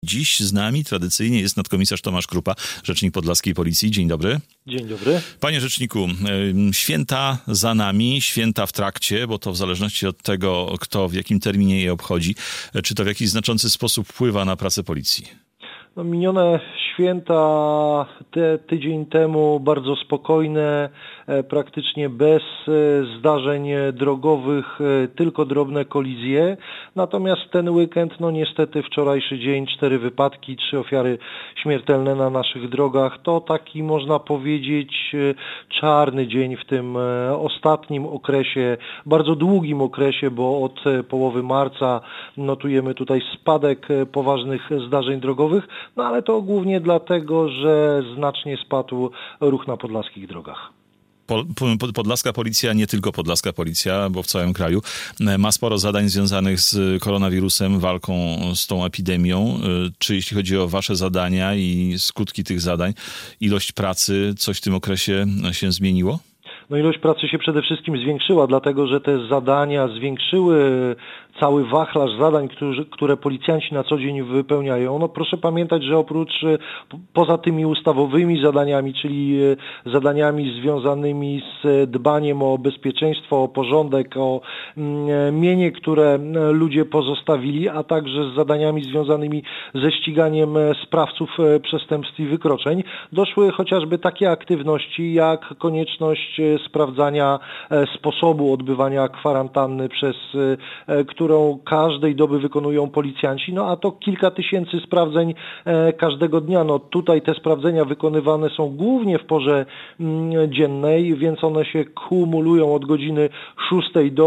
Dziś z nami tradycyjnie jest nadkomisarz Tomasz Krupa, rzecznik podlaskiej Policji. Dzień dobry. Dzień dobry. Panie rzeczniku, święta za nami, święta w trakcie, bo to w zależności od tego, kto w jakim terminie je obchodzi, czy to w jakiś znaczący sposób wpływa na pracę policji? Minione święta tydzień temu bardzo spokojne, praktycznie bez zdarzeń drogowych, tylko drobne kolizje. Natomiast ten weekend, niestety wczorajszy dzień, 4 wypadki, 3 ofiary śmiertelne na naszych drogach. To taki, można powiedzieć, czarny dzień w tym ostatnim okresie, bardzo długim okresie, bo od połowy marca notujemy tutaj spadek poważnych zdarzeń drogowych. Ale to głównie dlatego, że znacznie spadł ruch na podlaskich drogach. Podlaska Policja, nie tylko Podlaska Policja, bo w całym kraju ma sporo zadań związanych z koronawirusem, walką z tą epidemią. Czy jeśli chodzi o wasze zadania i skutki tych zadań, ilość pracy, coś w tym okresie się zmieniło? Ilość pracy się przede wszystkim zwiększyła, dlatego że te zadania zwiększyły cały wachlarz zadań, które policjanci na co dzień wypełniają. Proszę pamiętać, że poza tymi ustawowymi zadaniami, czyli zadaniami związanymi z dbaniem o bezpieczeństwo, o porządek, o mienie, które ludzie pozostawili, a także z zadaniami związanymi ze ściganiem sprawców przestępstw i wykroczeń, doszły chociażby takie aktywności jak konieczność sprawdzania sposobu odbywania kwarantanny, przez którą każdej doby wykonują policjanci, a to kilka tysięcy sprawdzeń każdego dnia. Tutaj te sprawdzenia wykonywane są głównie w porze dziennej, więc one się kumulują od godziny 6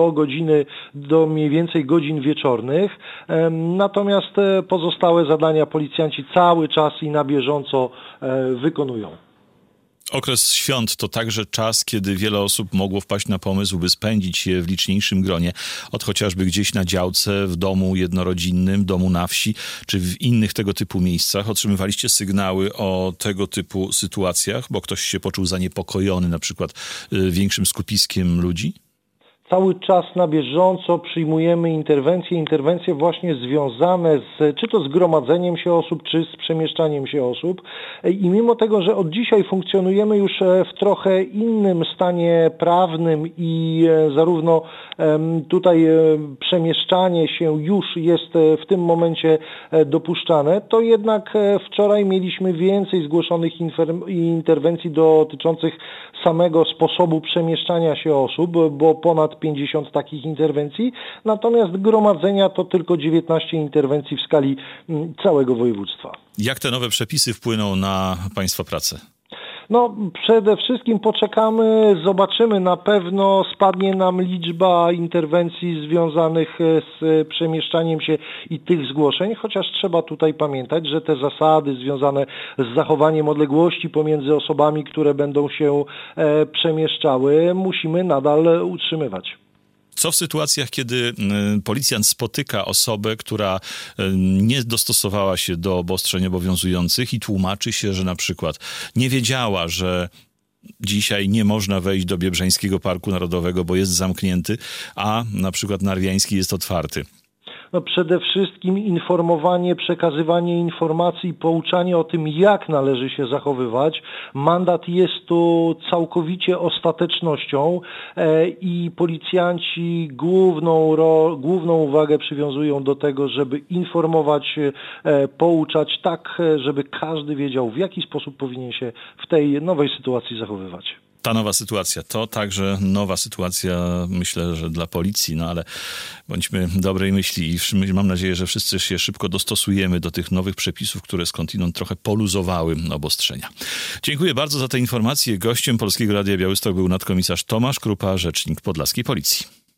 do mniej więcej godzin wieczornych. Natomiast pozostałe zadania policjanci cały czas i na bieżąco wykonują. Okres świąt to także czas, kiedy wiele osób mogło wpaść na pomysł, by spędzić je w liczniejszym gronie, od chociażby gdzieś na działce, w domu jednorodzinnym, domu na wsi, czy w innych tego typu miejscach. Otrzymywaliście sygnały o tego typu sytuacjach, bo ktoś się poczuł zaniepokojony na przykład większym skupiskiem ludzi? Cały czas na bieżąco przyjmujemy interwencje właśnie związane czy to z gromadzeniem się osób, czy z przemieszczaniem się osób. I mimo tego, że od dzisiaj funkcjonujemy już w trochę innym stanie prawnym i zarówno tutaj przemieszczanie się już jest w tym momencie dopuszczane, to jednak wczoraj mieliśmy więcej zgłoszonych interwencji dotyczących samego sposobu przemieszczania się osób, bo ponad 50 takich interwencji, natomiast gromadzenia to tylko 19 interwencji w skali całego województwa. Jak te nowe przepisy wpłyną na państwa pracę? Przede wszystkim poczekamy, zobaczymy, na pewno spadnie nam liczba interwencji związanych z przemieszczaniem się i tych zgłoszeń, chociaż trzeba tutaj pamiętać, że te zasady związane z zachowaniem odległości pomiędzy osobami, które będą się przemieszczały, musimy nadal utrzymywać. Co w sytuacjach, kiedy policjant spotyka osobę, która nie dostosowała się do obostrzeń obowiązujących i tłumaczy się, że na przykład nie wiedziała, że dzisiaj nie można wejść do Biebrzańskiego Parku Narodowego, bo jest zamknięty, a na przykład Narwiański jest otwarty? Przede wszystkim informowanie, przekazywanie informacji, pouczanie o tym, jak należy się zachowywać. Mandat jest tu całkowicie ostatecznością i policjanci główną uwagę przywiązują do tego, żeby informować, pouczać tak, żeby każdy wiedział, w jaki sposób powinien się w tej nowej sytuacji zachowywać. Ta nowa sytuacja to także nowa sytuacja, myślę, że dla policji, ale bądźmy dobrej myśli i mam nadzieję, że wszyscy się szybko dostosujemy do tych nowych przepisów, które skądinąd trochę poluzowały obostrzenia. Dziękuję bardzo za te informacje. Gościem Polskiego Radia Białystok był nadkomisarz Tomasz Krupa, rzecznik podlaskiej Policji.